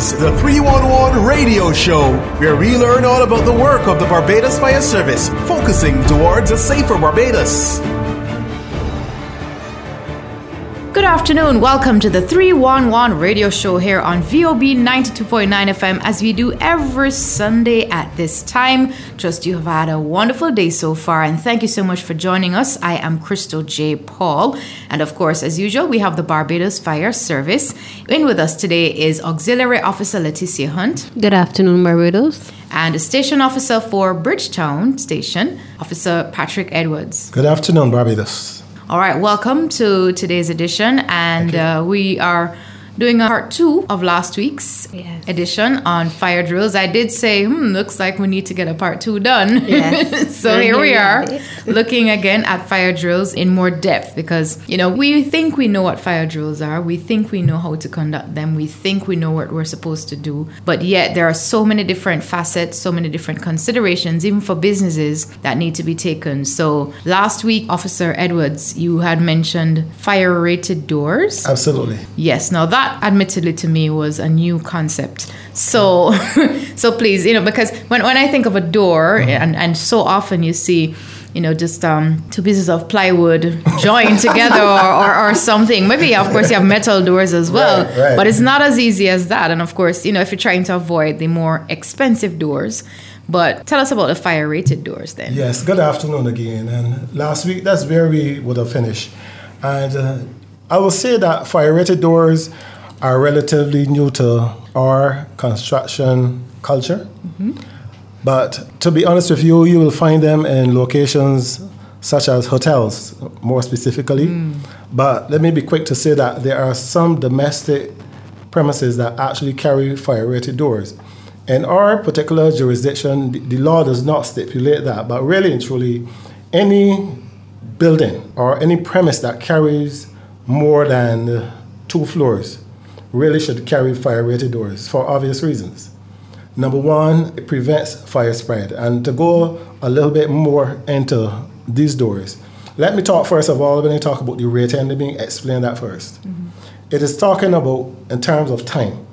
is the 311 Radio Show, where we learn all about the work of the Barbados Fire Service, focusing towards a safer Barbados. Good afternoon. Welcome to the 311 Radio Show here on VOB 92.9 FM, as we do every Sunday at this time. Trust you have had a wonderful day so far, and thank you so much for joining us. I am Crystal J. Paul, and of course, as usual, we have the Barbados Fire Service. In with us today is Auxiliary Officer Leticia Hunt. Good afternoon, Barbados. And the Station Officer for Bridgetown Station, Officer Patrick Edwards. Good afternoon, Barbados. All right, welcome to today's edition, and we are doing a part 2 of last week's edition on fire drills. I did say, looks like we need to get a part 2 done. Yes. So here we are, looking again at fire drills in more depth, because, we think we know what fire drills are. We think we know how to conduct them. We think we know what we're supposed to do. But yet there are so many different facets, so many different considerations, even for businesses, that need to be taken. So last week, Officer Edwards, you had mentioned fire-rated doors. Absolutely. Yes. Now that admittedly to me was a new concept. So please, because when I think of a door, and so often you see, just 2 pieces of plywood joined together or something. Maybe, of course, you have metal doors as well, right. But it's not as easy as that. And of course, if you're trying to avoid the more expensive doors. But tell us about the fire-rated doors then. Yes, good afternoon again. And last week, that's where we would have finished. And I will say that fire-rated doors are relatively new to our construction culture. Mm-hmm. But to be honest with you, you will find them in locations such as hotels, more specifically. But let me be quick to say that there are some domestic premises that actually carry fire-rated doors. In our particular jurisdiction, the law does not stipulate that, but really and truly, any building or any premise that carries more than 2 floors really should carry fire-rated doors for obvious reasons. Number one, it prevents fire spread. And to go a little bit more into these doors, let me talk first of all, when I talk about the rating, let me explain that first. Mm-hmm. It is talking about in terms of time.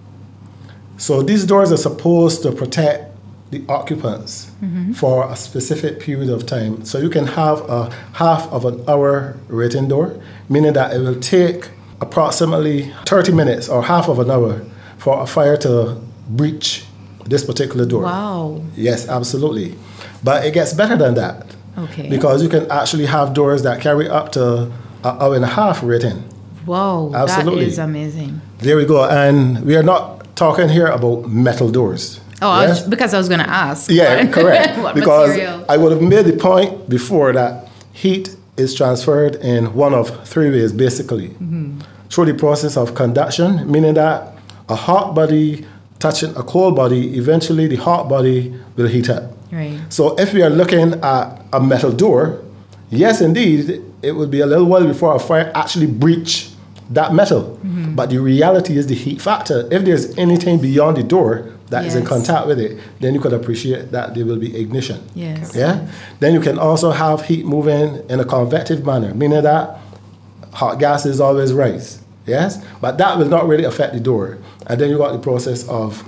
So these doors are supposed to protect the occupants for a specific period of time. So you can have a half of an hour rating door, meaning that it will take approximately 30 minutes or half of an hour for a fire to breach this particular door. Wow. Yes, absolutely. But it gets better than that. Okay. Because you can actually have doors that carry up to an hour and a half rating. Wow, absolutely. That is amazing. There we go. And we are not talking here about metal doors. Oh, yes? Because I was going to ask. Yeah, correct. What because material? I would have made the point before that heat is transferred in one of 3 ways, basically. Mm-hmm. Through the process of conduction, meaning that a hot body touching a cold body, eventually the hot body will heat up. Right. So if we are looking at a metal door, yes, indeed, it would be a little while before a fire actually breach that metal. Mm-hmm. But the reality is the heat factor. If there's anything beyond the door that is in contact with it, then you could appreciate that there will be ignition. Yes. Yeah. Then you can also have heat moving in a convective manner, meaning that hot gases always rise. Yes, but that will not really affect the door. And then you got the process of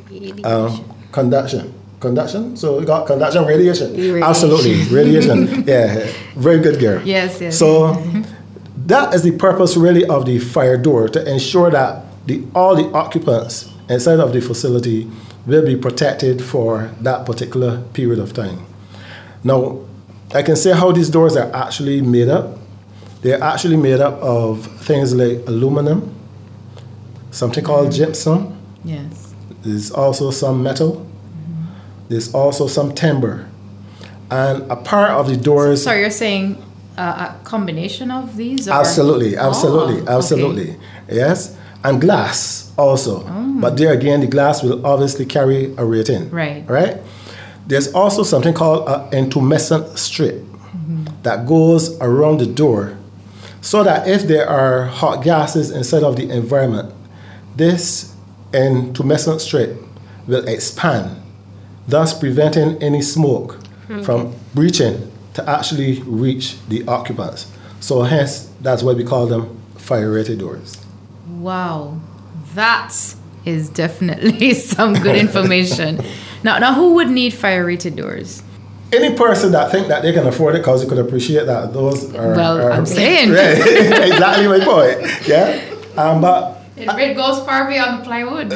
conduction. Conduction? So you got conduction, radiation. Absolutely, radiation. Yeah, very good, girl. Yes. So that is the purpose really of the fire door, to ensure that all the occupants inside of the facility will be protected for that particular period of time. Now, I can say how these doors are actually made up. They're actually made up of things like aluminum, something called gypsum. Yes. There's also some metal. There's also some timber. And a part of the doors... So you're saying a combination of these? Or? Absolutely. Okay. Yes. And glass also. But there again, the glass will obviously carry a rating. Right? There's also something called an intumescent strip that goes around the door, so that if there are hot gases inside of the environment, this intumescent strip will expand, thus preventing any smoke from breaching to actually reach the occupants. So hence, that's why we call them fire-rated doors. Wow, that's is definitely some good information. Now, who would need fire-rated doors? Any person that think that they can afford it, because you could appreciate that those are... I'm saying. Right. Exactly my point. Yeah. But... It goes far beyond the plywood.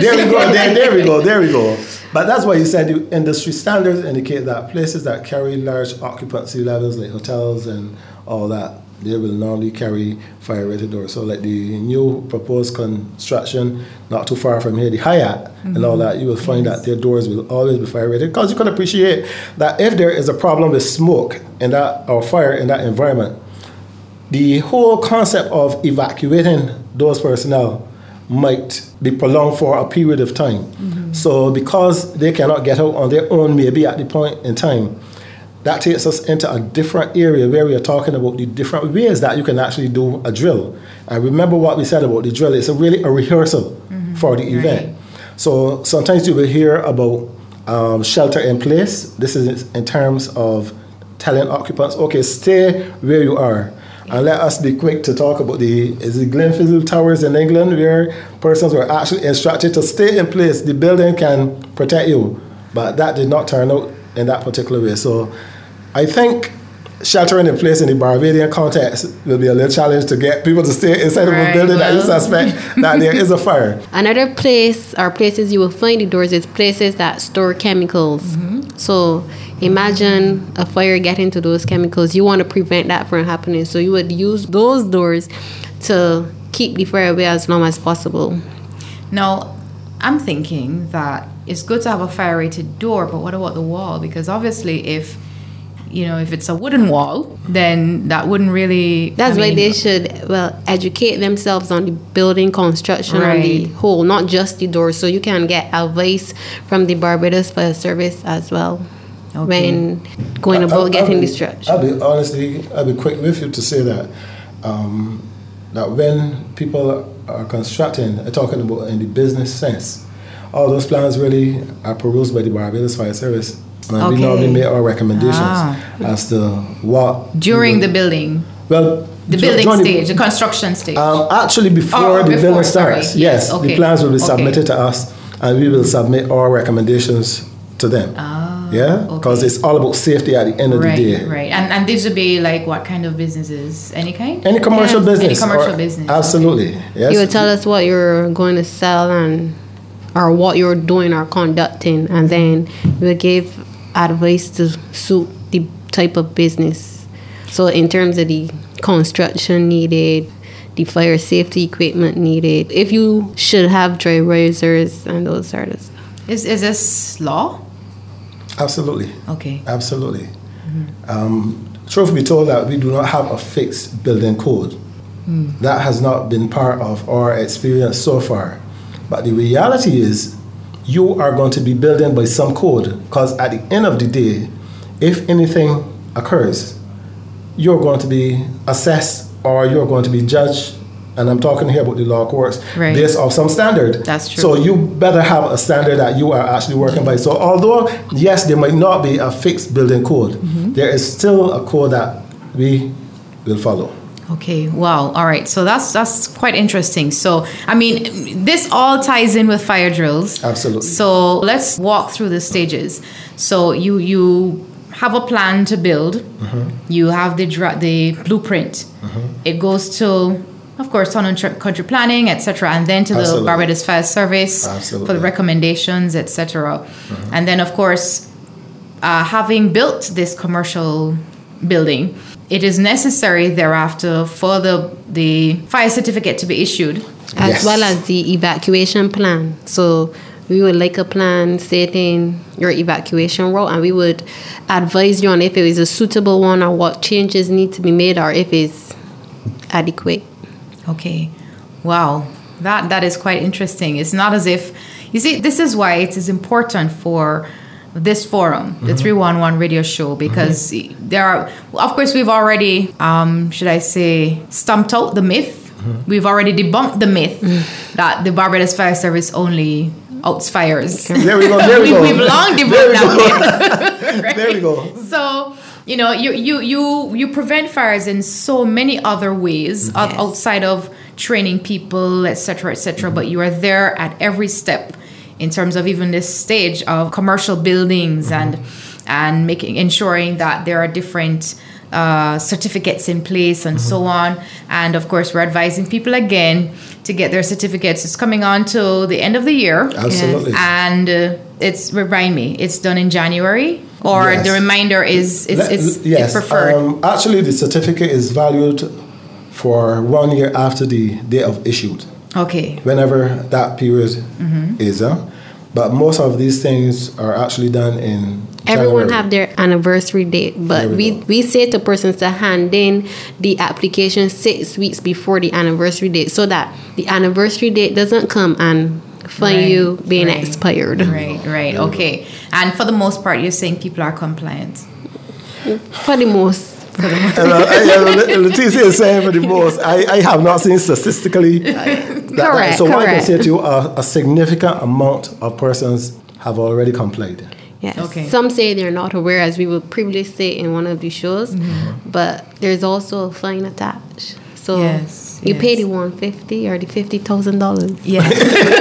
There we go. But that's why you said the industry standards indicate that places that carry large occupancy levels, like hotels and all that, they will normally carry fire-rated doors. So like the new proposed construction, not too far from here, the Hyatt and all that, you will find that their doors will always be fire-rated, because you can appreciate that if there is a problem with smoke in that or fire in that environment, the whole concept of evacuating those personnel might be prolonged for a period of time. So because they cannot get out on their own, maybe at the point in time, that takes us into a different area where we are talking about the different ways that you can actually do a drill. And remember what we said about the drill, it's really a rehearsal for the event. So sometimes you will hear about shelter in place. This is in terms of telling occupants, okay, stay where you are. And let us be quick to talk about the Glenfiddle Towers in England, where persons were actually instructed to stay in place. The building can protect you. But that did not turn out in that particular way. So I think sheltering in place in the Barbadian context will be a little challenge to get people to stay inside of a building that you suspect that there is a fire. Another place or places you will find the doors is places that store chemicals. So imagine a fire getting to those chemicals. You want to prevent that from happening. So you would use those doors to keep the fire away as long as possible. Now, I'm thinking that it's good to have a fire-rated door, but what about the wall? Because obviously if it's a wooden wall, then that wouldn't really... That's why they should, educate themselves on the building construction on the whole, not just the doors. So you can get advice from the Barbados Fire Service as well when going about getting the structure. I'll be quick with you to say that that when people are constructing, talking about in the business sense, all those plans really are perused by the Barbados Fire Service. And we normally make our recommendations as to what... During the building? Well... The building stage, the construction stage? Actually, before the building starts, yes, the plans will be submitted to us, and we will submit our recommendations to them. Because it's all about safety at the end of the day. Right. And these would be like what kind of businesses? Any kind? Any commercial business. Any commercial business. Absolutely. Yes. You would tell us what you're going to sell or what you're doing or conducting, and then you would give advice to suit the type of business. So in terms of the construction needed, the fire safety equipment needed, if you should have dry risers and those sort of stuff. Is this law? Absolutely. Okay. Absolutely. Truth be told, that we do not have a fixed building code. That has not been part of our experience so far. But the reality is, you are going to be building by some code, because at the end of the day, if anything occurs, you're going to be assessed or you're going to be judged, and I'm talking here about the law courts, based off some standard. That's true. So you better have a standard that you are actually working by. So although, yes, there might not be a fixed building code, there is still a code that we will follow. Okay, wow. All right. So that's quite interesting. So, I mean, this all ties in with fire drills. Absolutely. So let's walk through the stages. So you have a plan to build. You have the blueprint. It goes to, of course, town and country planning, etc., and then to the Barbados Fire Service for the recommendations, etc. And then, of course, having built this commercial building, it is necessary thereafter for the fire certificate to be issued. As well as the evacuation plan. So we would like a plan stating your evacuation route, and we would advise you on if it is a suitable one or what changes need to be made or if it's adequate. Okay. Wow. That is quite interesting. It's not as if... You see, this is why it is important for this forum, the 311 radio show, because there are, of course, we've already, should I say, stumped out the myth. We've already debunked the myth that the Barbados Fire Service only outs fires. There we go. We've long debunked that myth. Right? There we go. So, you prevent fires in so many other ways outside of training people, etc., but you are there at every step in terms of even this stage of commercial buildings and ensuring that there are different certificates in place and so on. And of course, we're advising people again to get their certificates. It's coming on to the end of the year. Absolutely. Yes. And remind me, it's done in January, or Yes. the reminder is yes. preferred? Actually, the certificate is valued for 1 year after the date of issued. Okay. Whenever that period is. But most of these things are actually done in Everyone January. have their anniversary date, but we say to persons to hand in the application 6 weeks before the anniversary date, so that the anniversary date doesn't come and find you being expired. Right. Okay. And for the most part, you're saying people are compliant. For the most. Leticia is saying for the most. I have not seen statistically. Correct. So what I can say to you, a significant amount of persons have already complied. Yes. Okay. Some say they're not aware, as we would previously say in one of the shows, but there's also a fine attached. So you pay the $150 or the $50,000. Yeah. I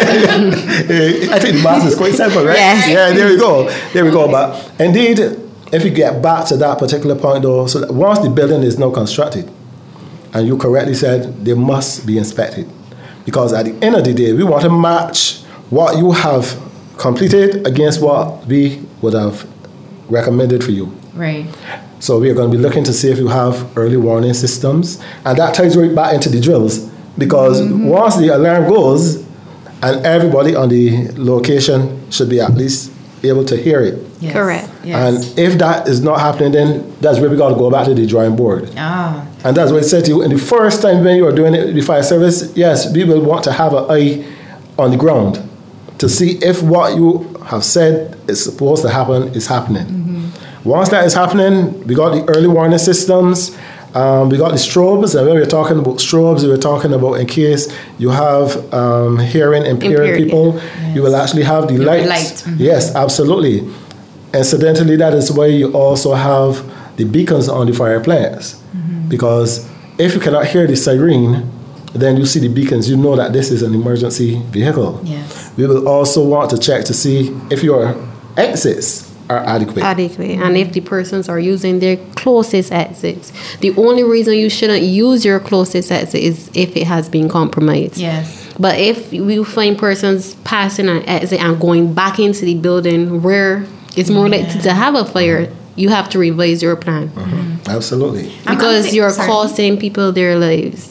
think the math is quite simple, right? Yes. Yeah, there we go. But indeed, if you get back to that particular point, though, so that once the building is now constructed, and you correctly said they must be inspected, because at the end of the day, we want to match what you have completed against what we would have recommended for you. Right. So we are going to be looking to see if you have early warning systems, and that ties right back into the drills, because once the alarm goes, and everybody on the location should be at least able to hear it. Yes. Correct. Yes. And if that is not happening, then that's where we got to go back to the drawing board. And that's what I said to you, in the first time when you are doing it, the fire service, yes, we will want to have an eye on the ground to see if what you have said is supposed to happen is happening. Once that is happening, we got the early warning systems, we got the strobes, and when we're talking about strobes, we're talking about in case you have hearing impaired people, you will actually have the lights. Yes, absolutely. Incidentally, that is why you also have the beacons on the fire plants, because if you cannot hear the siren, then you see the beacons, you know that this is an emergency vehicle. Yes. We will also want to check to see if your exits are adequate. And if the persons are using their closest exits. The only reason you shouldn't use your closest exit is if it has been compromised. Yes. But if we find persons passing an exit and going back into the building where it's more likely to have a fire, you have to revise your plan. Absolutely. Because you're costing people their lives.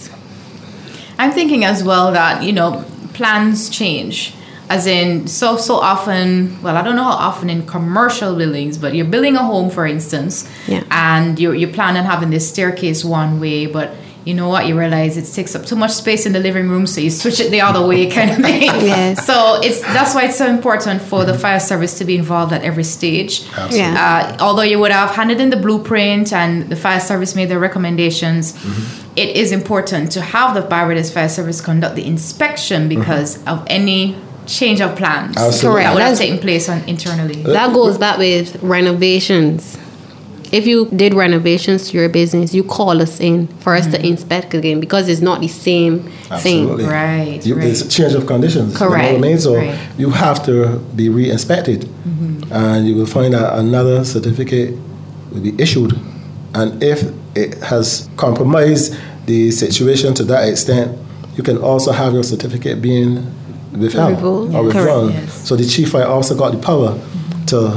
I'm thinking as well that, plans change. As in, so often, well, I don't know how often in commercial buildings, but you're building a home, for instance, and you plan on having this staircase one way, but you know what, you realize it takes up too much space in the living room, so you switch it the other way kind of thing. Yes. So that's why it's so important for the fire service to be involved at every stage. Absolutely. Although you would have handed in the blueprint and the fire service made their recommendations, it is important to have the Barbados Fire Service conduct the inspection because of any change of plans that would have taken place internally. That goes back with renovations. If you did renovations to your business, you call us in for us to inspect again, because it's not the same thing. Right. It's a change of conditions. Correct. You know what I mean? So you have to be re-inspected, and you will find that another certificate will be issued. And if it has compromised the situation to that extent, you can also have your certificate being withheld or withdrawn. Yes. So the chief fire officer got the power to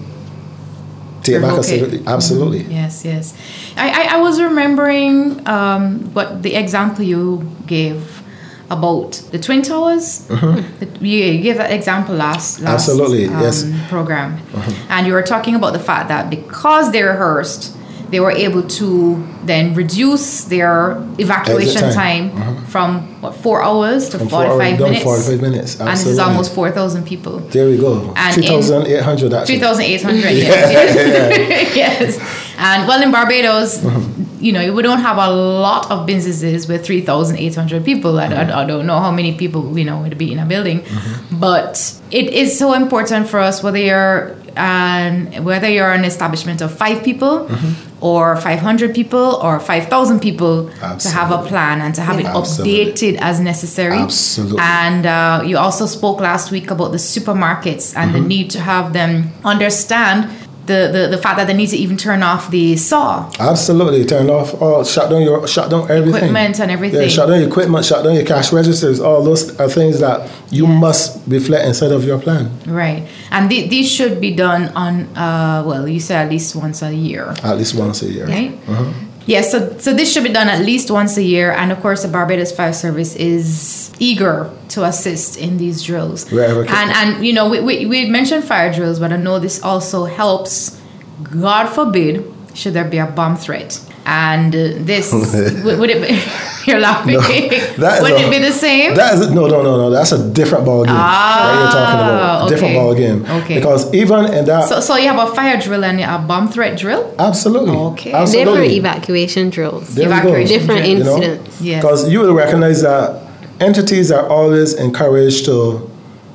take back a certificate. Absolutely. Yes. I was remembering what the example you gave about the Twin Towers. You gave that example last Absolutely. Yes. program. And you were talking about the fact that because they rehearsed, they were able to then reduce their evacuation time from 4 hours to 45 minutes. 45 minutes. Absolutely. And this is almost 4,000 people. There we go. 3,800 actually. 3,800, yes. And well, in Barbados, we don't have a lot of businesses with 3,800 people. I don't know how many people, would be in a building. But it is so important for us, whether you're and whether you're an establishment of 5 people or 500 people or 5,000 people, to have a plan and to have it updated as necessary. Absolutely. And you also spoke last week about the supermarkets and the need to have them understand the fact that they need to even turn off the saw. Absolutely, turn off all, shut down everything. Equipment and everything. Yeah, shut down your equipment, shut down your cash registers. All those are things that you must reflect inside of your plan. Right, and these should be done on you said at least once a year. At least once a year. Right. Yes, so this should be done at least once a year, and of course the Barbados Fire Service is eager to assist in these drills. And we mentioned fire drills, but I know this also helps, God forbid, should there be a bomb threat. And this would it be? You're laughing. No, Wouldn't it be the same? No. That's a different ball game. That you're talking about. Different ball game. Okay. Because even in that. So you have a fire drill and a bomb threat drill? Absolutely. Okay. Different evacuation drills. Different incidents. Yes. Because you will recognize that entities are always encouraged to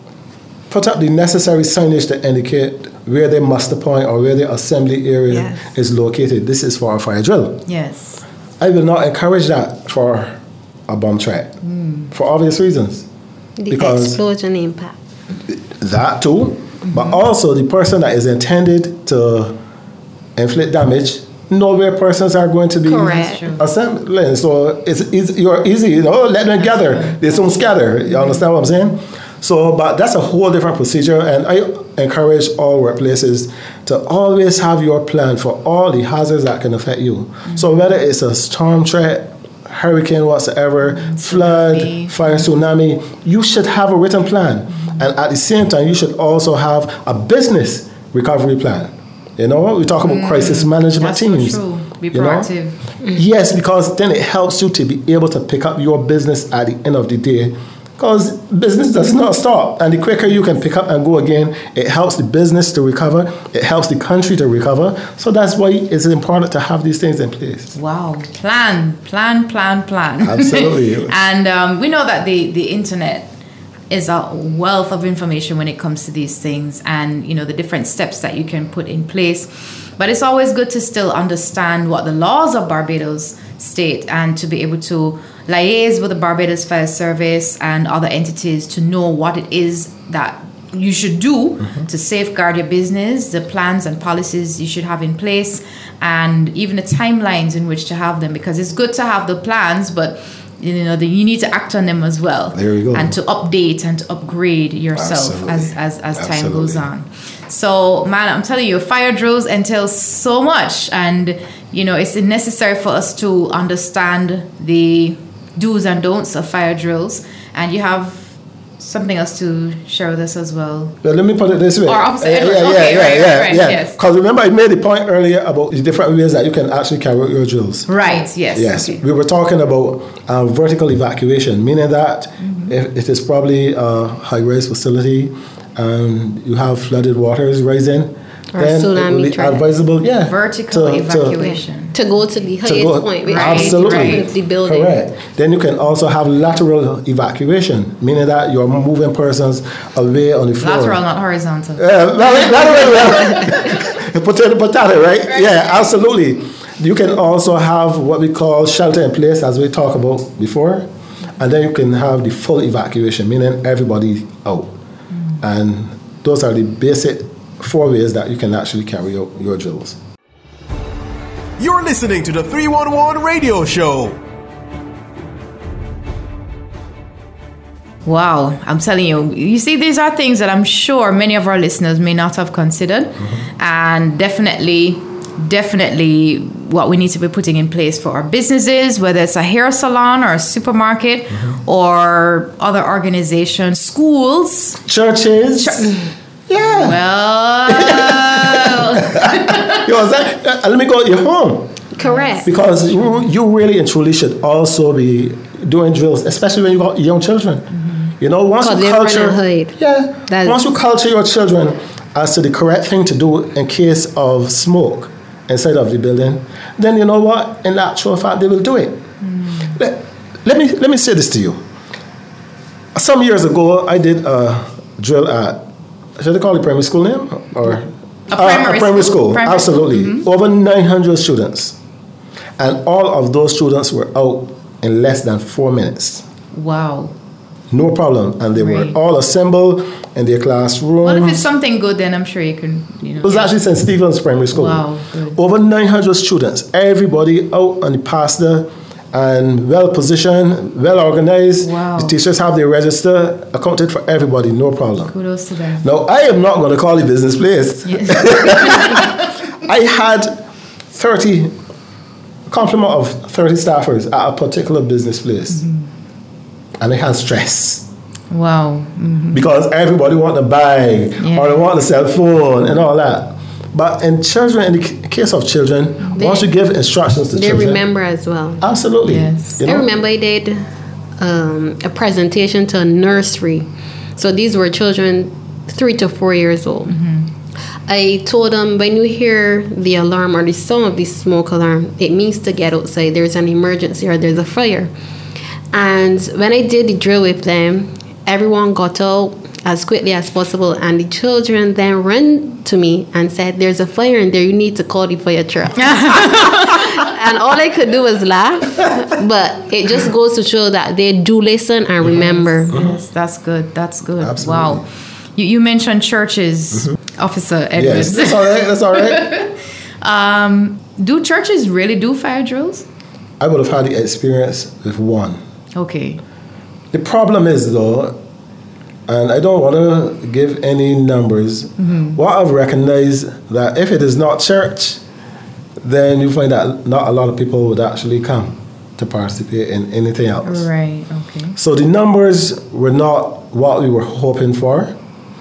put up the necessary signage to indicate where their muster point or where their assembly area is located. This is for a fire drill. Yes. I will not encourage that for a bomb threat for obvious reasons. The explosion impact. That too, but also the person that is intended to inflict damage, know where persons are going to be assembling. So you're easy, let them gather. They soon scatter. You understand what I'm saying? So, but that's a whole different procedure, and I encourage all workplaces to always have your plan for all the hazards that can affect you. So whether it's a storm threat, hurricane whatsoever, flood, fire, tsunami, you should have a written plan. And at the same time, you should also have a business recovery plan. We talk about crisis management teams. So true. Be proactive. Yes, because then it helps you to be able to pick up your business at the end of the day. Because business does not stop. And the quicker you can pick up and go again, it helps the business to recover. It helps the country to recover. So that's why it's important to have these things in place. Wow. Plan. Absolutely. And we know that the internet is a wealth of information when it comes to these things and, the different steps that you can put in place. But it's always good to still understand what the laws of Barbados state and to be able to liaise with the Barbados Fire Service and other entities to know what it is that you should do to safeguard your business, the plans and policies you should have in place, and even the timelines in which to have them, because it's good to have the plans, but you need to act on them as well. There you go. And to update and to upgrade yourself as time goes on. So, man, I'm telling you, fire drills entail so much, and it's necessary for us to understand the do's and don'ts of fire drills. And you have something else to share with us as well. Well, let me put it this way. Yes. Because remember, I made a point earlier about the different ways that you can actually carry out your drills. Right, yes. Yes, okay. We were talking about vertical evacuation, meaning that if it is probably a high-rise facility and you have flooded waters rising, then it will be advisable, vertical evacuation. To go to the highest point. Absolutely. The building. Correct. Then you can also have lateral evacuation, meaning that you're moving persons away on the floor. Lateral, not horizontal. Lateral. Potato, right? Yeah, absolutely. You can also have what we call shelter in place, as we talked about before. And then you can have the full evacuation, meaning everybody out. And those are the basic 4 ways that you can actually carry out your drills. You're listening to the 311 Radio Show. Wow, I'm telling you. You see, these are things that I'm sure many of our listeners may not have considered. And definitely what we need to be putting in place for our businesses, whether it's a hair salon or a supermarket or other organizations, schools. Churches. Yeah. Well. Let me go to your home. Correct. Because you really and truly should also be doing drills, especially when you got young children. Once you culture your children as to the correct thing to do in case of smoke inside of the building, then you know what? In actual fact, they will do it. Let me say this to you. Some years ago, I did a drill at, should I call it primary school name? Or A primary school. Primary Absolutely. School. Mm-hmm. Over 900 students. And all of those students were out in less than 4 minutes. Wow. No problem. And they Great. were all assembled in their classroom. Well, if it's something good, then I'm sure you can, It was actually St. Stephen's Primary School. Wow, good. Over 900 students. Everybody out on the pastor and well positioned, well organized. Wow. The teachers have their register accounted for everybody, no problem. Kudos to them. Now, I am not going to call it business place. Yes. I had 30, complement of 30 staffers at a particular business place. Mm-hmm. And I had stress. Wow. Mm-hmm. Because everybody want to buy or they want to sell phone and all that. But in children, in the case of children, once you give instructions to children, They remember as well. absolutely. Yes. You know? I remember I did a presentation to a nursery. So these were children 3 to 4 years old. I told them, when you hear the alarm or the sound of the smoke alarm, it means to get outside. There's an emergency or there's a fire. And when I did the drill with them, everyone got out as quickly as possible, and the children then ran to me and said, there's a fire in there, you need to call the fire truck. And all I could do was laugh, but it just goes to show that they do listen and remember. Yes, that's good. That's good. Absolutely. Wow. You mentioned churches, Officer Edwards. Yes, that's all right. That's all right. Do churches really do fire drills? I would have had the experience with one. Okay. The problem is, though, and I don't want to give any numbers, what I've recognized that if it is not church, then you find that not a lot of people would actually come to participate in anything else. Right. Okay. So the numbers were not what we were hoping for,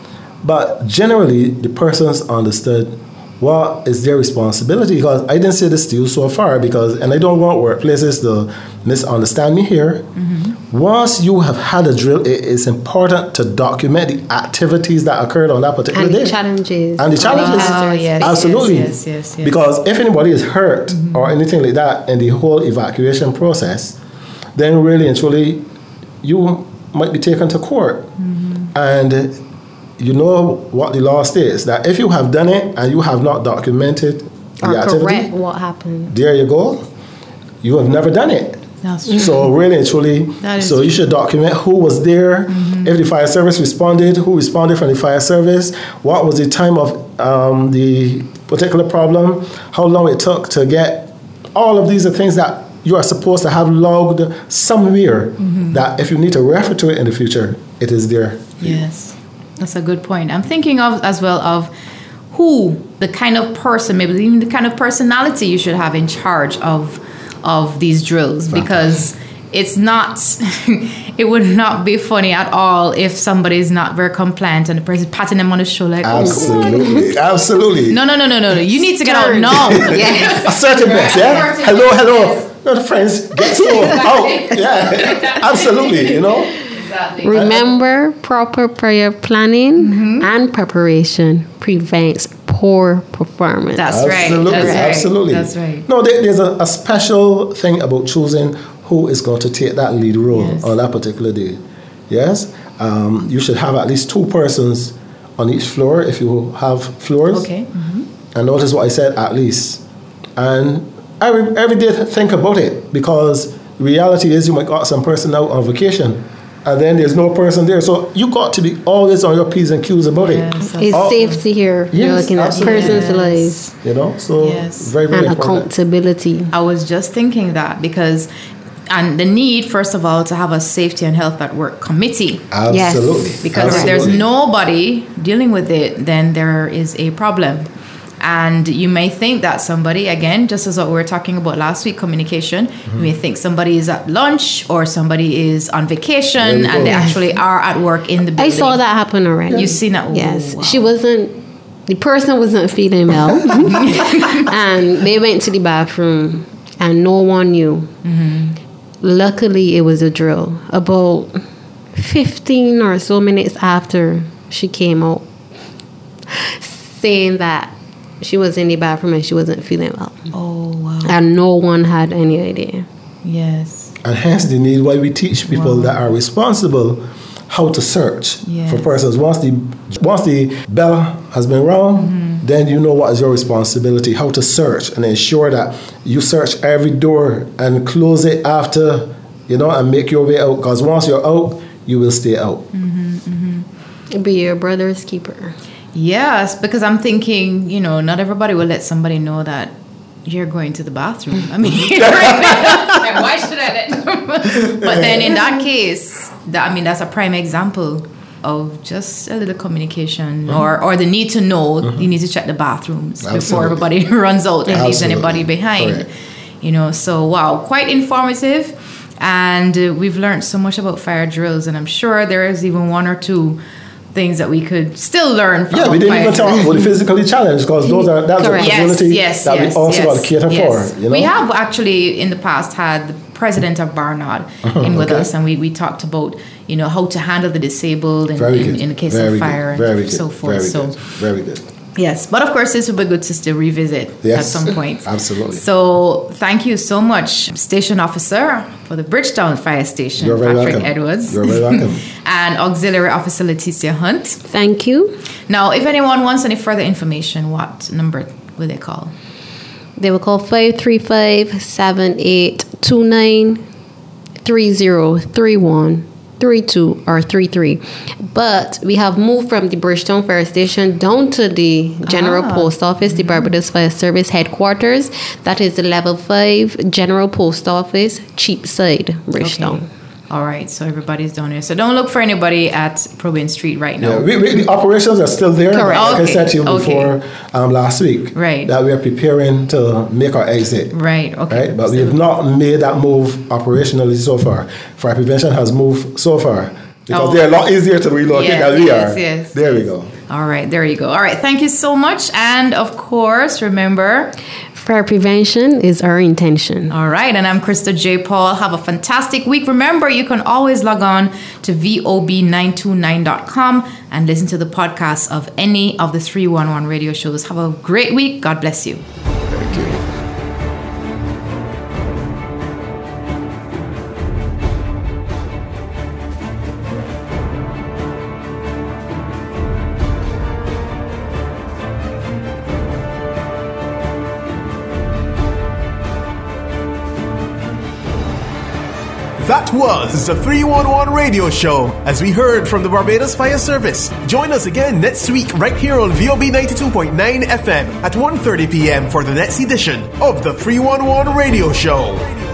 but generally the persons understood what is their responsibility, because I didn't say this to you so far, and I don't want workplaces to misunderstand me here. Once you have had a drill, it is important to document the activities that occurred on that particular And day. the challenges. And the challenges. Oh, yes, Absolutely. yes. Because if anybody is hurt or anything like that in the whole evacuation process, then really and truly you might be taken to court. And you know what the law states, that if you have done it and you have not documented Or the activity, correct what happened. there you go. You have never done it. That's true. So really and truly, That is so you should document who was there, if the fire service responded, who responded from the fire service, what was the time of the particular problem, how long it took to get. All of these are things that you are supposed to have logged somewhere, that if you need to refer to it in the future, it is there. Yes, that's a good point. I'm thinking of as well of who, the kind of person, maybe even the kind of personality you should have in charge of these drills, because it's not, it would not be funny at all if somebody is not very compliant and the person patting them on the shoulder like, Absolutely, absolutely. no, you need to get out Stern. now. Yes. Assertiveness, yeah? Assertiveness, Hello. yes. No, the friends, get so out. Yeah, absolutely, you know? Exactly. Remember, proper prayer planning and preparation prevents poor performance. That's right. Absolutely, That's right. absolutely. That's right. No, there's a special thing about choosing who is going to take that lead role Yes. on that particular day. Yes? You should have at least 2 persons on each floor if you have floors. Okay. And notice what I said, at least. And every day think about it, because reality is you might got some person out on vacation and then there's no person there. So you got to be always on your P's and Q's about Yes, it. It's Oh, safety here. You're yes, looking at absolutely. person's Yes. lives You know, so Yes. very, very and important. accountability. I was just thinking that because, and the need, first of all, to have a safety and health at work committee. Absolutely. Because if there's nobody dealing with it, then there is a problem. And you may think that somebody, again, just as what we were talking about last week, communication, you may think somebody is at lunch or somebody is on vacation There we and they go. actually are at work in the building. I saw that happen already. You've seen that? Yes. Oh, wow. The person wasn't feeling well. And they went to the bathroom and no one knew. Luckily, it was a drill. About 15 or so minutes after she came out, saying that she was in the bathroom and she wasn't feeling well. Oh, wow. And no one had any idea. Yes. And hence the need why we teach people that are responsible how to search Yes. for persons. Once the bell has been rung, then you know what is your responsibility, how to search and ensure that you search every door and close it after, and make your way out. Because once you're out, you will stay out. Be your brother's keeper. Yes, because I'm thinking, not everybody will let somebody know that you're going to the bathroom. I mean, why should I let them? But then in that case, that's a prime example of just a little communication or the need to know you need to check the bathrooms before everybody runs out and leaves anybody behind. Correct. So wow, quite informative. And we've learned so much about fire drills, and I'm sure there is even one or two things that we could still learn from. Yeah, we didn't even talk about the physically challenged, because that's a possibility that we also got to cater for. We have actually in the past had the president of Barnard in with us, and we talked about how to handle the disabled in the case of fire and so forth. Very good. Yes, but of course this would be good to still revisit at some point. Absolutely. So thank you so much, Station Officer for the Bridgetown Fire Station, You're very Patrick welcome. Edwards. You're very welcome. And Auxiliary Officer Leticia Hunt. Thank you. Now, if anyone wants any further information, what number will they call? They will call 535-7829-3031. 32 or 33, but we have moved from the Bridgetown Fire Station down to the General Post Office, the Barbados Fire Service headquarters. That is the level 5 General Post Office, Cheapside, Bridgetown. Okay. All right, so everybody's down there. So don't look for anybody at Probin Street right now. Yeah, the operations are still there. Correct. Like I said to you before last week, right, that we are preparing to make our exit. Right, okay. Right? But we have not made that move operationally so far. Fire prevention has moved so far because they're a lot easier to relocate than we are. Yes. There we go. All right, there you go. All right, thank you so much. And of course, remember, fire prevention is our intention. All right, and I'm Krista J. Paul. Have a fantastic week. Remember, you can always log on to vob929.com and listen to the podcast of any of the 311 radio shows. Have a great week. God bless you. Thank you. That was the 311 radio show as we heard from the Barbados Fire Service. Join us again next week right here on VOB 92.9 FM at 1:30 p.m. for the next edition of the 311 radio show.